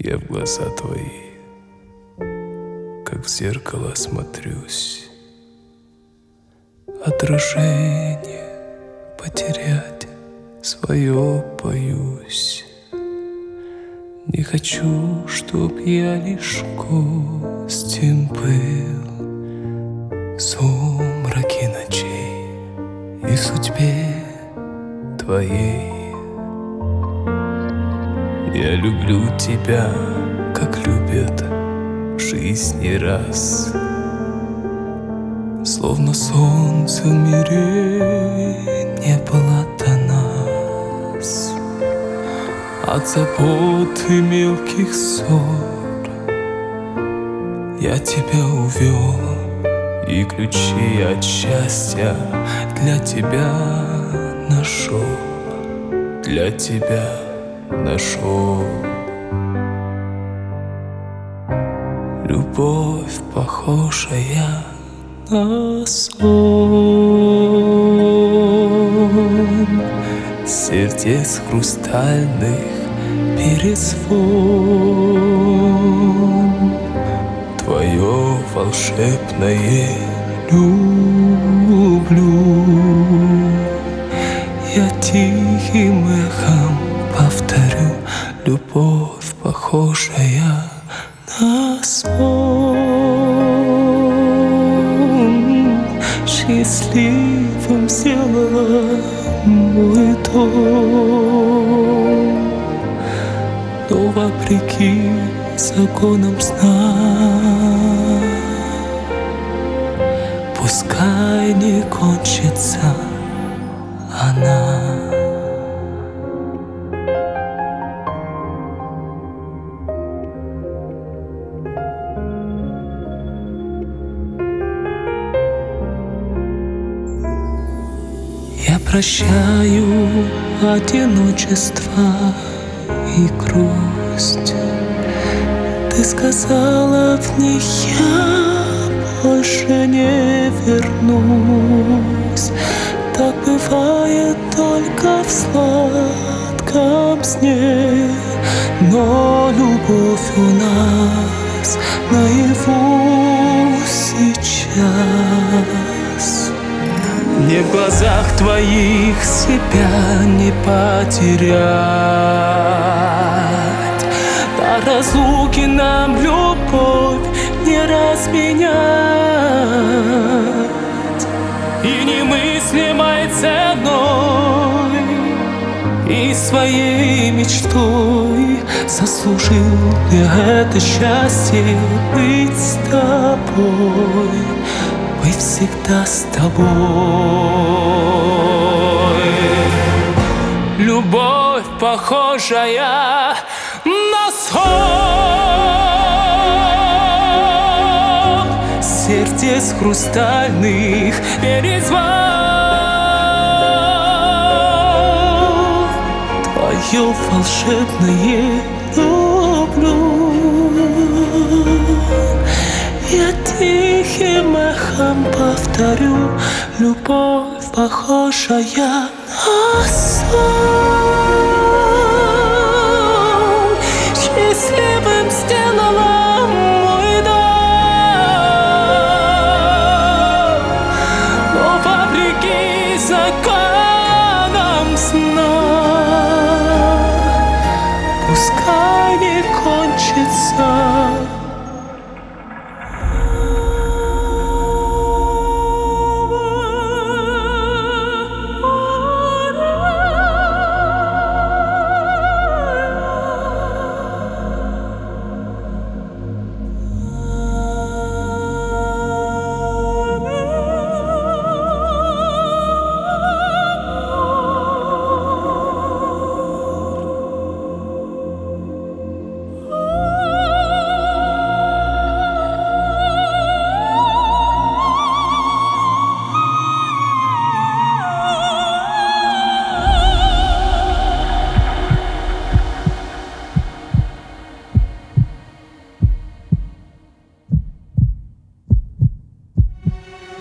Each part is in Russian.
Я в глаза твои, как в зеркало смотрюсь. Отражение потерять свое боюсь. Не хочу, чтоб я лишь гостем был в сумраке ночей и судьбе твоей. Я люблю тебя, как любят в жизни раз. Словно солнце в мире не было до нас. От забот и мелких ссор я тебя увел, и ключи от счастья для тебя нашел, для тебя нашел. Любовь, похожая на сон, сердец хрустальных перезвон. Твое волшебное люблю я тихим эхом повторю. Любовь, похожая на сон, счастливым сделала мой дом. Но вопреки законам сна, пускай не кончится она. Я прощаю одиночество и грусть. Ты сказала в них: я больше не вернусь. Так бывает только в сладком сне, но любовь у нас наяву сейчас. Мне в глазах твоих себя не потерять. До разлуки нам любовь не разменять. И немыслимой ценой, и своей мечтой заслужил я это счастье быть с тобой, быть всегда с тобой. Любовь, похожая на сон, сердец хрустальных перезвон. Твое волшебное люблю я тихим эхом повторю. Любовь, похожая на сон, счастливым сделала мой дом. Но вопреки законам сна, пускай не кончится.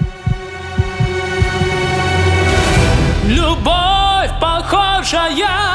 Любовь, похожая